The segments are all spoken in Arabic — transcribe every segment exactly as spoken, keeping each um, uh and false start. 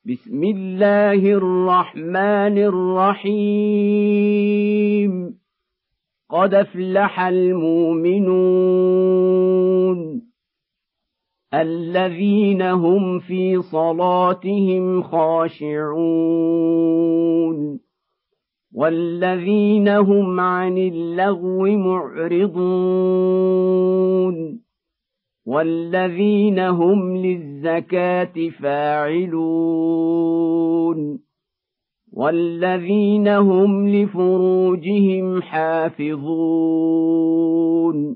بسم الله الرحمن الرحيم قد أفلح المؤمنون الذين هم في صلاتهم خاشعون والذين هم عن اللغو معرضون والذين هم للزكاة فاعلون والذين هم لفروجهم حافظون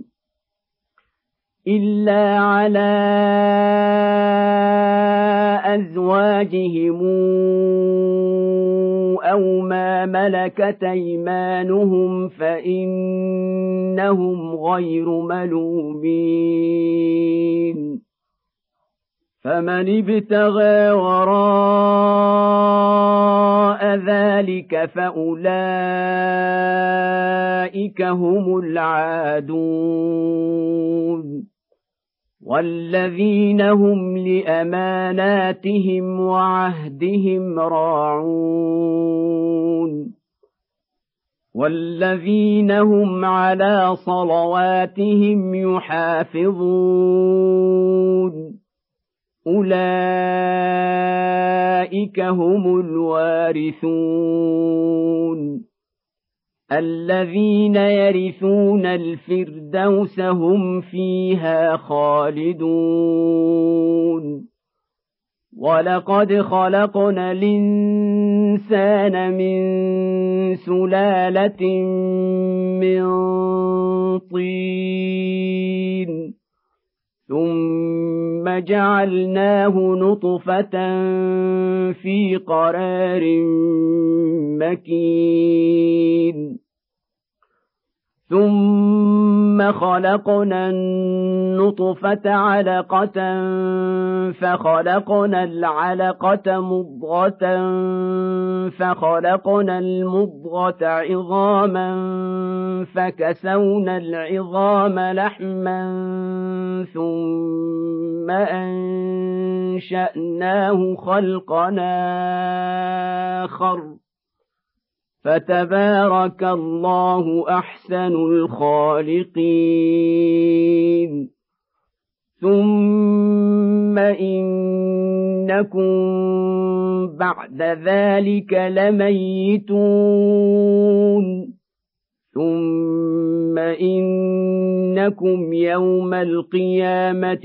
إلا على أزواجهم أو ما ملكت أيمانهم فإنهم غير ملومين فمن ابتغى وراء ذلك فأولئك هم العادون والذين هم لأماناتهم وعهدهم راعون والذين هم على صلواتهم يحافظون أولئك هم الوارثون الذين يرثون الفردوس هم فيها خالدون ولقد خلقنا الإنسان من سلالة من طين ثم جعلناه نطفة في قرار مكين ثم خلقنا النطفة علقة فخلقنا العلقة مضغة فخلقنا المضغة عظاما فكسونا العظام لحما ثم أنشأناه خلقا آخر فتبارك الله أحسن الخالقين ثم إنكم بعد ذلك لميتون ثم إنكم يوم القيامة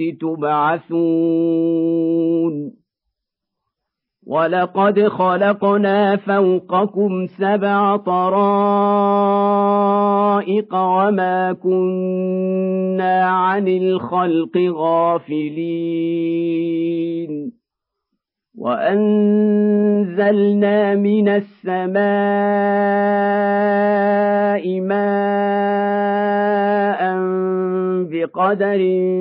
تبعثون ولقد خلقنا فوقكم سبع طرائق وما كنا عن الخلق غافلين وأنزلنا من السماء ماء بقدر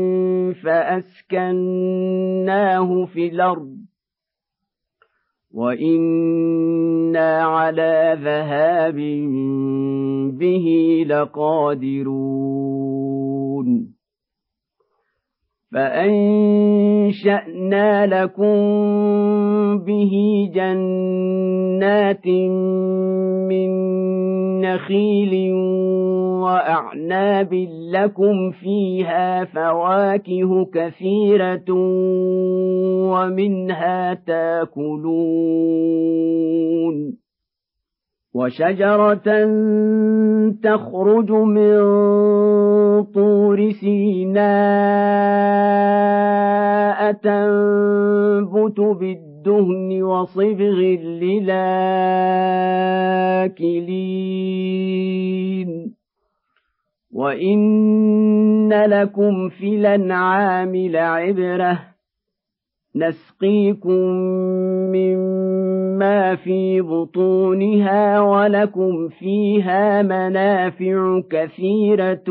فأسكناه في الأرض وإنا على ذهاب به لقادرون فأنشأنا لكم به جنات من نخيل وأعناب لكم فيها فواكه كثيرة ومنها تاكلون وشجرة تخرج من طور سيناء تنبت بالدهن وصبغ للآكلين وإن لكم في الأنعام لعبرة نسقيكم مما في بطونها ولكم فيها منافع كثيرة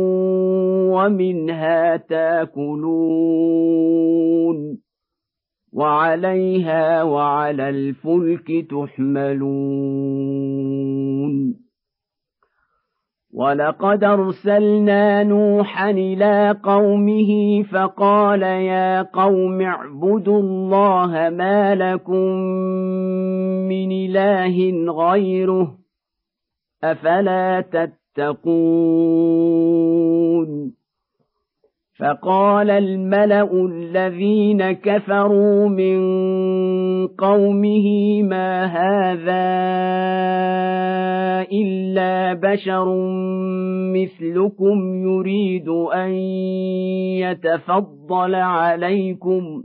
ومنها تاكلون وعليها وعلى الفلك تحملون ولقد أرسلنا نوحا إلى قومه فقال يا قوم اعبدوا الله ما لكم من إله غيره أفلا تتقون فقال الملأ الذين كفروا من قومه ما هذا إلا بشر مثلكم يريد أن يتفضل عليكم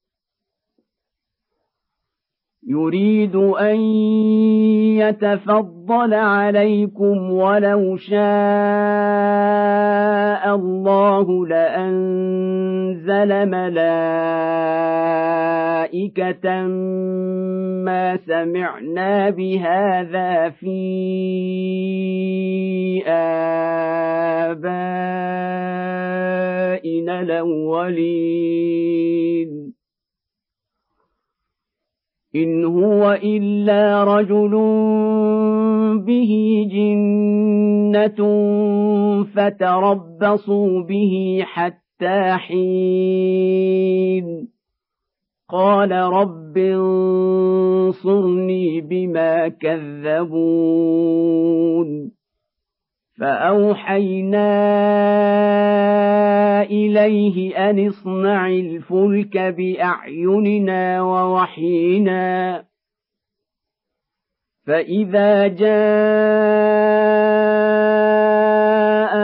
يريد أن يتفضل عليكم ولو شاء الله لأنزل ملائكة ما سمعنا بهذا في آبائنا الأولين إن هو إلا رجل به جنة فتربصوا به حتى حين قال رب انصرني بما كذبون فأوحينا إليه أن اصنع الفلك بأعيننا ووحينا فإذا جاء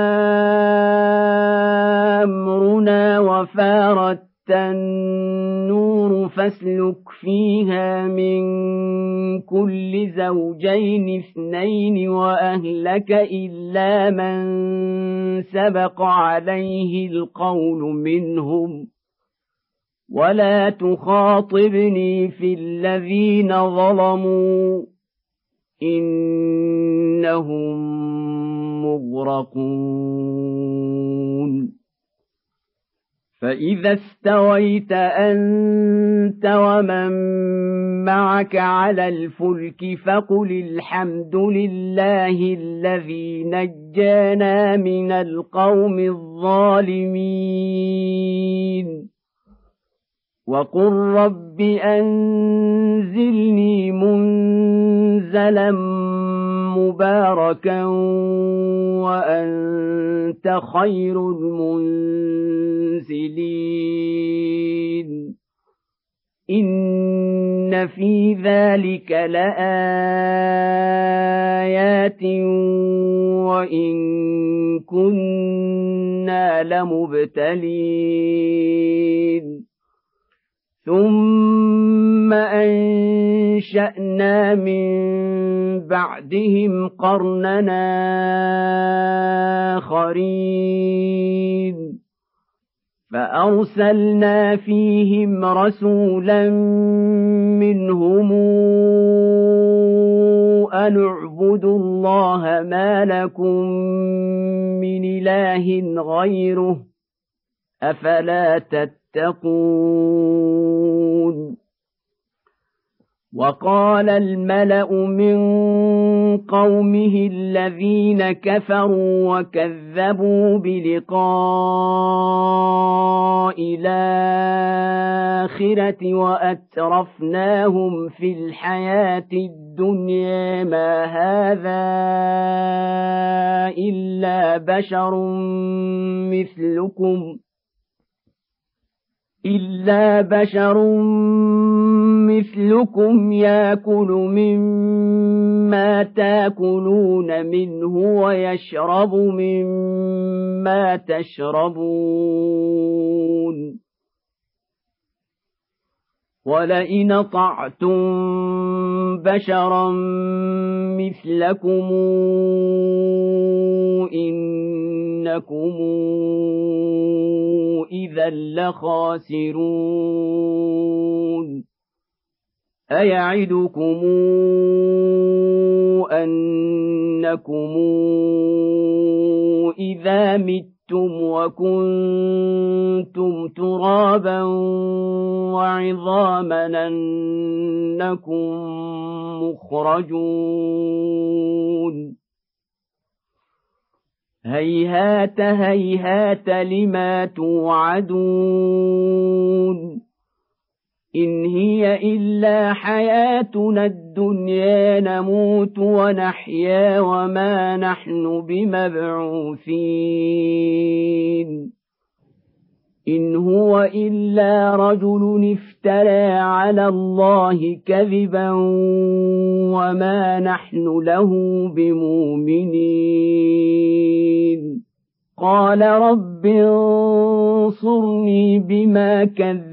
أمرنا وفارت النور فاسلك فيها من كل زوجين اثنين وأهلك إلا من سبق عليه القول منهم ولا تخاطبني في الذين ظلموا إنهم مغرقون فإذا استويت أنت ومن معك على الفلك فقل الحمد لله الذي نجانا من القوم الظالمين وقل رب أنزلني منزلا مباركا وأنت خير المنزلين إن في ذلك لآيات وإن كنا لمبتلين ثم أنشأنا من بعدهم قرننا آخرين فأرسلنا فيهم رسولا منهم أن اعبدوا الله ما لكم من إله غيره أفلا تتقون وقال الملأ من قومه الذين كفروا وكذبوا بلقاء الآخرة وأترفناهم في الحياة الدنيا ما هذا إلا بشر مثلكم إلا بشر مثلكم يأكل مما تأكلون منه ويشرب مما تشربون ولئن أطعتم بشرا مثلكم إنكم إذا لخاسرون أيعدكم أنكم إذا متم وكنتم ترابا وعظاما أنكم مخرجون هيهات هيهات لما توعدون إن هي إلا حياتنا الدنيا نموت ونحيا وما نحن بمبعوثين إن هو إلا رجل افترى على الله كذبا وما نحن له بمؤمنين قال رب انصرني بما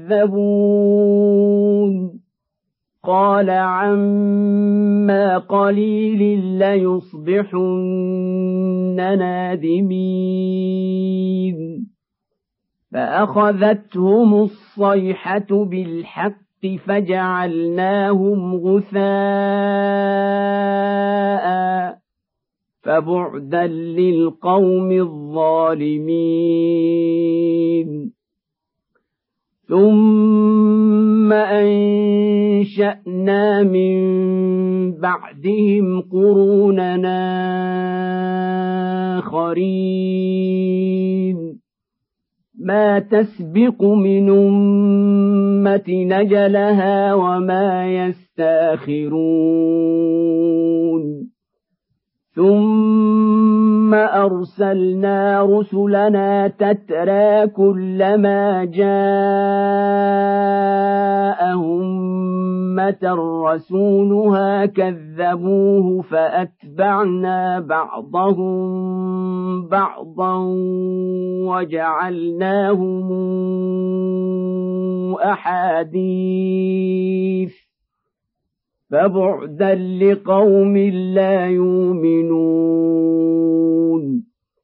كذبون قال عما قليل ليصبحن نادمين فأخذتهم الصيحة بالحق فجعلناهم غثاء فبعدا للقوم الظالمين ثم أنشأنا من بعدهم قروننا آخرين ما تسبق من أمة نجلها وما يستاخرون ثم أرسلنا رسلنا تترى كلما جاءهم أمة رسولها كذبوه فأتبعنا بعضهم بعضا وجعلناهم أحاديث فبعدا لقوم لا يؤمنون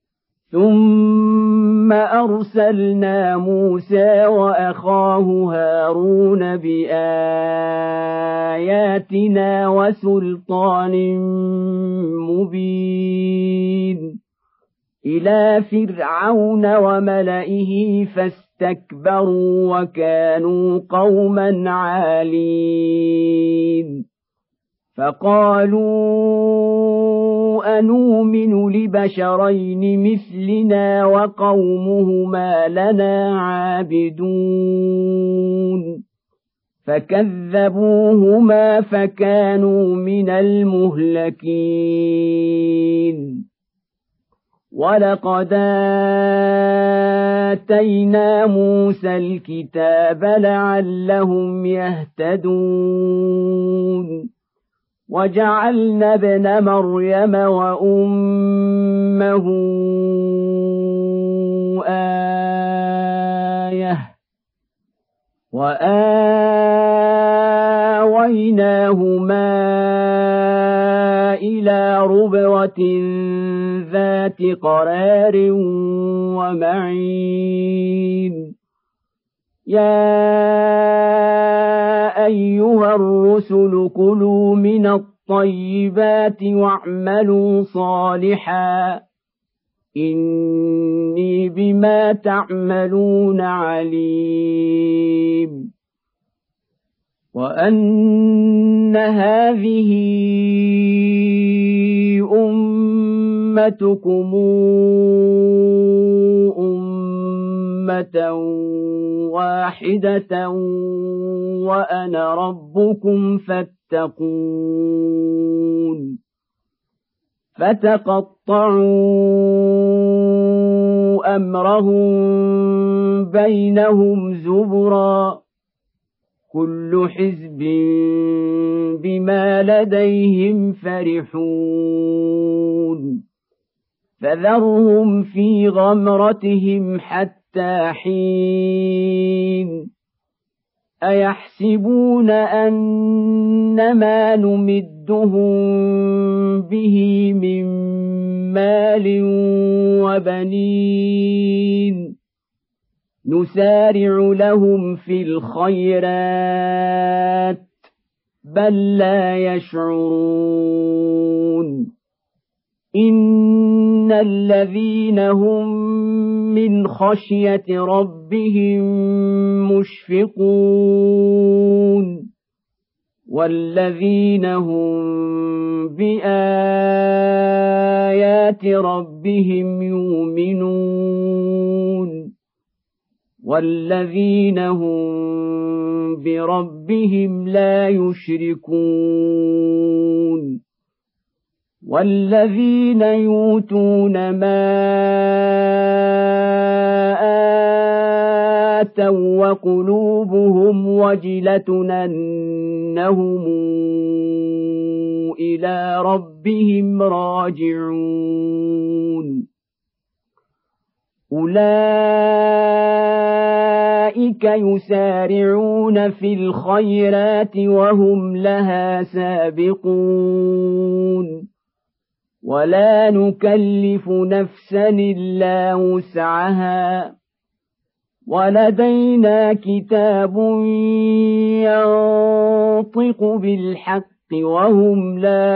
ثم أرسلنا موسى وأخاه هارون بآياتنا وسلطان مبين إلى فرعون وملئه فاستكبروا وكانوا قوما عالين فقالوا أنؤمن لبشرين مثلنا وقومهما لنا عابدون فكذبوهما فكانوا من المهلكين ولقد آتينا موسى الكتاب لعلهم يهتدون وجعلنا ابن مريم وأمه آية وآويناهما إلى ربوة ذات قرار ومعين يا أيها الرسل كلوا من الطيبات واعملوا صالحا إني بما تعملون عليم وأن هذه أمتكم أمة واحدة وأنا ربكم فاتقون فتقطعوا أمرهم بينهم زبرا كل حزب بما لديهم فرحون فذرهم في غمرتهم حتى حين أيحسبون أنما نمدهم به من مال وبنين نسارع لهم في الخيرات بل لا يشعرون إن الذين هم من خشية ربهم مشفقون والذين هم بآيات ربهم يؤمنون والذين هم بربهم لا يشركون والذين يؤتون ما آتوا وقلوبهم وجلة أنهم إلى ربهم راجعون أولئك يسارعون في الخيرات وهم لها سابقون ولا نكلف نفسا إلا وسعها ولدينا كتاب ينطق بالحق وهم لا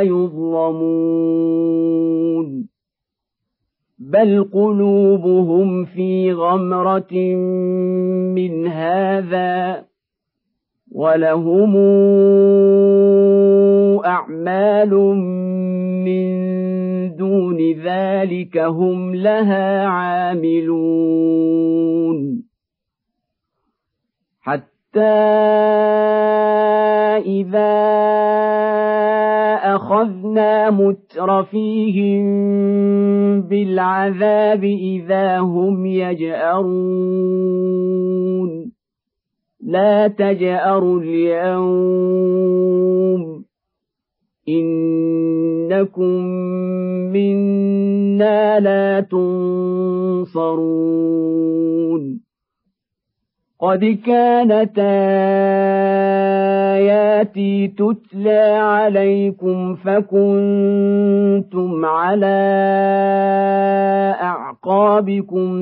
يظلمون بل قلوبهم في غمرة من هذا ولهم أعمال من دون ذلك هم لها عاملون حتى إذا أخذنا مترفيهم بالعذاب إذا هم يجأرون لا تجأروا اليوم إنكم منا لا تنصرون قد كانت آياتي تتلى عليكم فكنتم على أعقابكم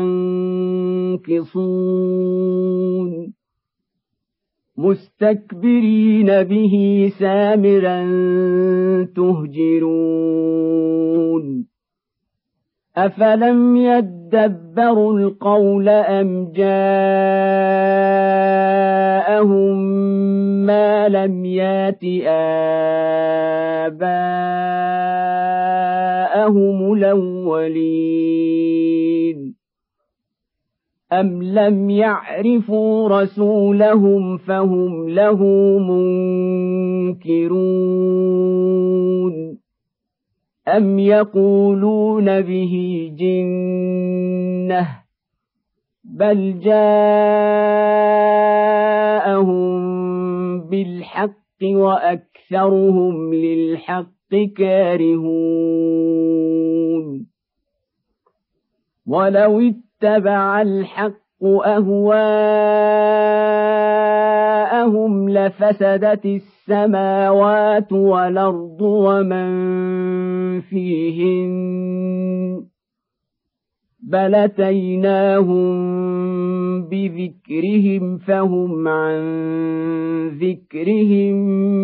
تنكصون مستكبرين به سامرا تهجرون أفلم يدبروا القول أم جاءهم ما لم يات آباءهم الأولين أم لم يعرفوا رسولهم فهم له منكرون أم يقولون به جنة بل جاءهم بالحق وأكثرهم للحق كارهون ولو اتبع الحق أهواءهم لفسدت السماوات والأرض ومن فيهن بل أتيناهم بذكرهم فهم عن ذكرهم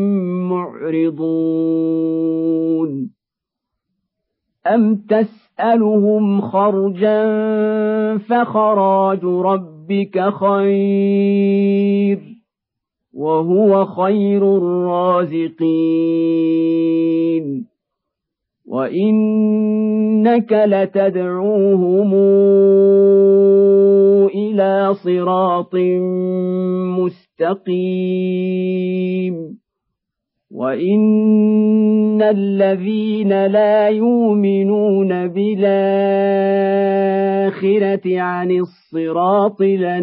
معرضون أم تسألهم خرجا فخراج ربك خير وهو خير الرازقين وإنك لتدعوهم إلى صراط مستقيم وإن الذين لا يؤمنون بالآخرة عن الصراط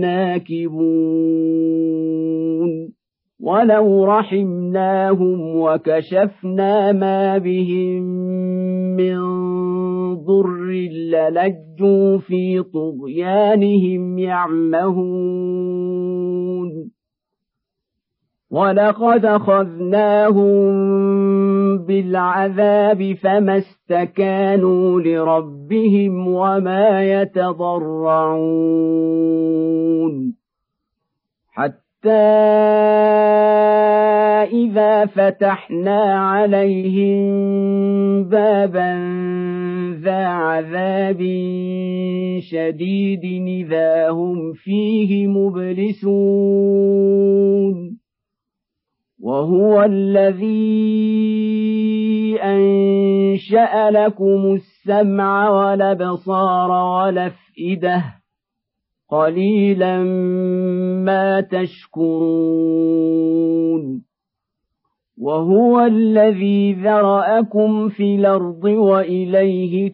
لناكبون ولو رحمناهم وكشفنا ما بهم من ضر للجوا في طغيانهم يعمهون ولقد أخذناهم بالعذاب فما استكانوا لربهم وما يتضرعون حتى إذا فتحنا عليهم بابا ذا عذاب شديد إذا هم فيه مبلسون وهو الذي أنشأ لكم السمع والأبصار والأفئدة قليلا ما تشكرون وهو الذي ذرأكم في الأرض وإليه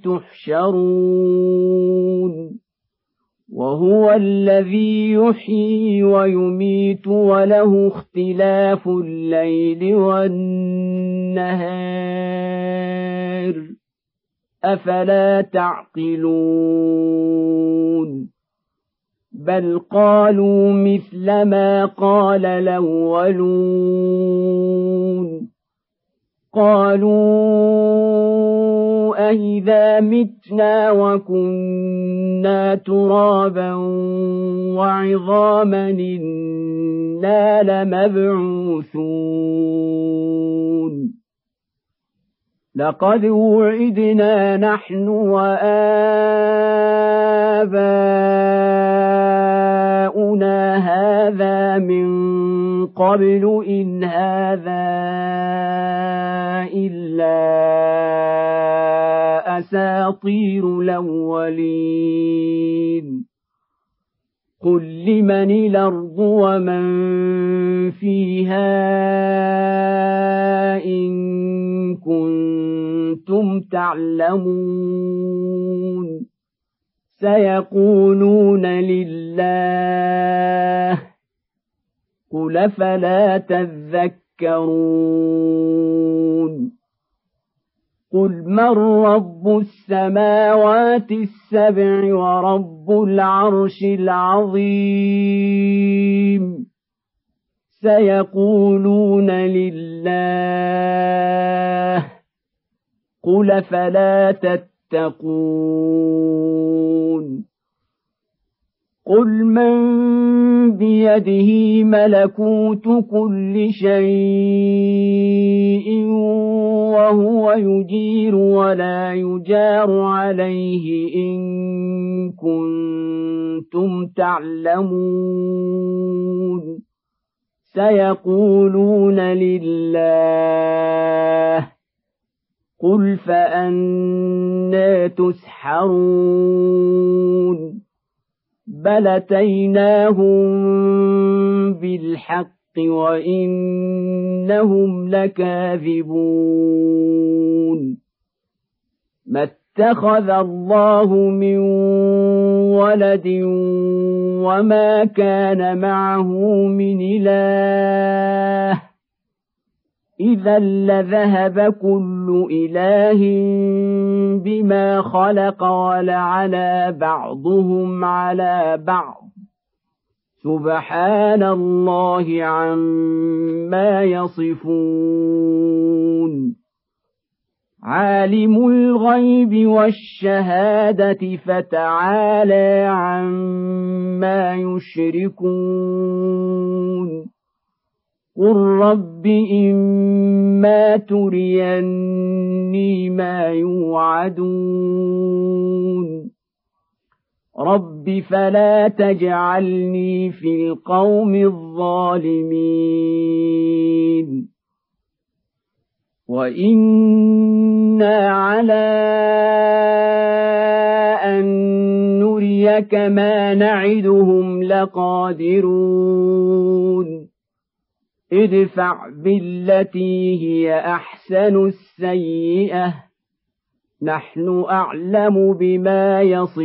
تحشرون وهو الذي يحيي ويميت وله اختلاف الليل والنهار أفلا تعقلون بل قالوا مثل ما قال الأولون قالوا أإذا متنا وكنا ترابا وعظاما إنا لمبعوثون لقد وعدنا نحن وآباؤنا هذا من قبل إن هذا إلا أساطير الأولين قل لمن الأرض ومن فيها إن كنتم تعلمون سيقولون لله قل فلا تذكرون قل من رب السماوات السبع ورب العرش العظيم سيقولون لله قل فلا تتقون قل من بيده ملكوت كل شيء وهو يجير ولا يجار عليه إن كنتم تعلمون سيقولون لله قل فأنى تسحرون بل أتيناهم بالحق وإنهم لكاذبون ما اتخذ الله من ولد وما كان معه من إله إذا لذهب كل إله بما خلق ولعلى بعضهم على بعض سبحان الله عما يصفون عالم الغيب والشهادة فتعالى عما يشركون قل رب إما تريني ما يوعدون رب فلا تجعلني في القوم الظالمين وإنا على أن نريك ما نعدهم لقادرون ادفع بالتي هي أحسن السيئة نحن أعلم بما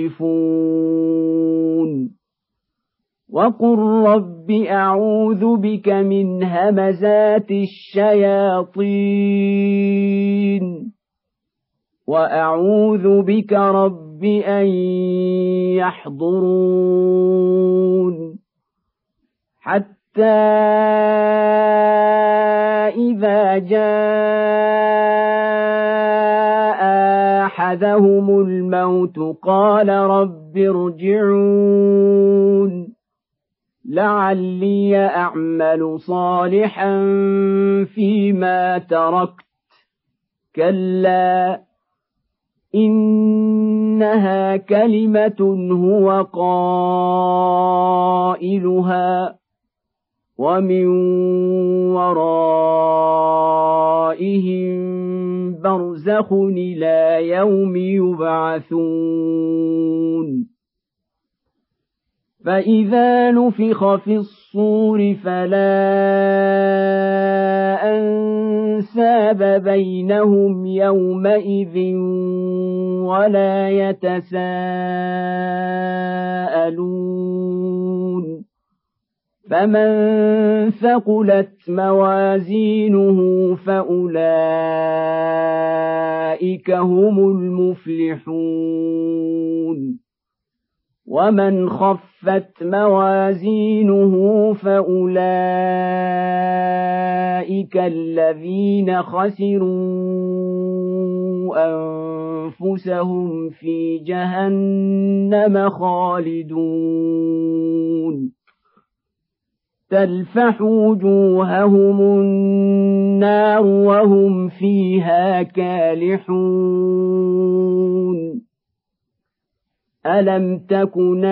يصفون وقل رب أعوذ بك من همزات الشياطين وأعوذ بك رب أن يحضرون حتى إذا جاء أحدهم الموت قال رب ارجعون لعلي أعمل صالحا فيما تركت كلا إنها كلمة هو قائلها ومن ورائهم برزخ إلى يوم يبعثون فإذا نفخ في الصور فلا أنساب بينهم يومئذ ولا يتساءلون فمن ثقلت موازينه فأولئك هم المفلحون ومن خفت موازينه فأولئك الذين خسروا أنفسهم في جهنم خالدون تلفح وجوههم النار وهم فيها كالحون ألم تكن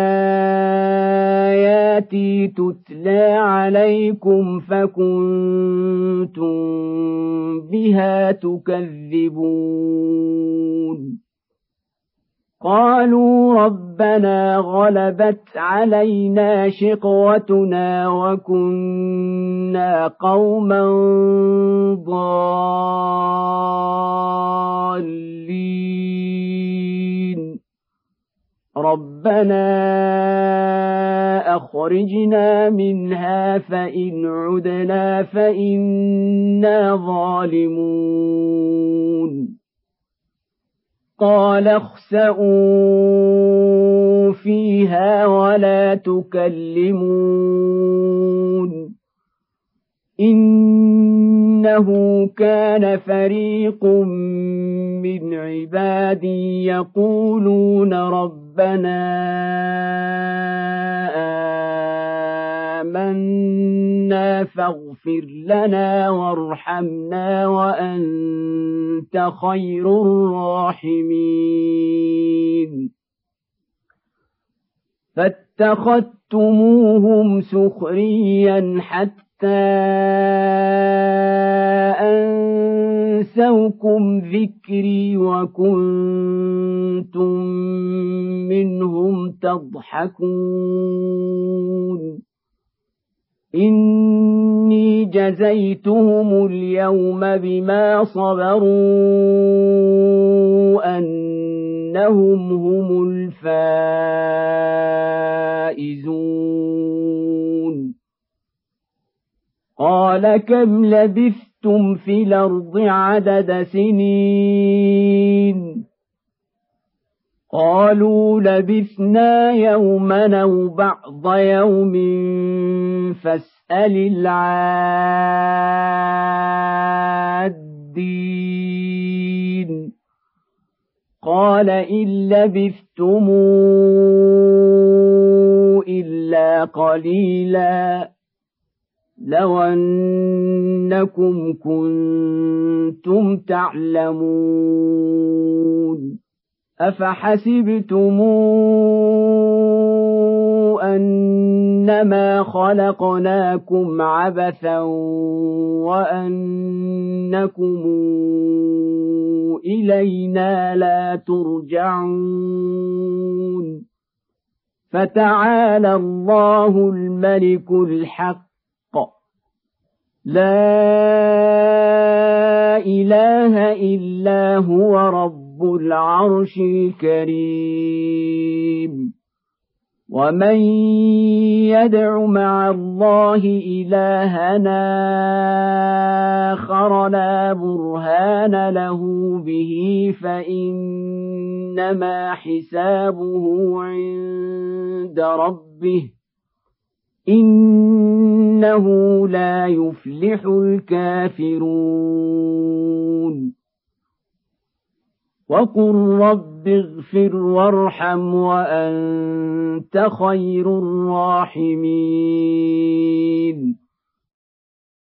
آياتي تتلى عليكم فكنتم بها تكذبون قالوا ربنا غلبت علينا شقوتنا وكنا قوما ضالين ربنا أخرجنا منها فإن عدنا فإنا ظالمون قال اخسئوا فيها ولا تكلمون إنه كان فريق من عبادي يقولون ربنا آمنا فاغفر لنا وارحمنا وأنت خير الراحمين فاتخذتموهم سخريا حتى أنسوكم ذكري وكنتم منهم تضحكون إني جزيتهم اليوم بما صبروا أنهم هم الفائزون قال كم لبثتم في الأرض عدد سنين قالوا لبثنا يوما أو بعض يوم فاسأل العادين قال إن لبثتم إلا قليلا لو أنكم كنتم تعلمون أفحسبتم أنما خلقناكم عبثا وأنكم إلينا لا ترجعون فتعالى الله الملك الحق لا إله إلا هو رب العرش الكريم ومن يدع مع الله إلهنا آخر لا برهان له به فإنما حسابه عند ربه إنه لا يفلح الكافرون وقل رب اغفر وارحم وأنت خير الراحمين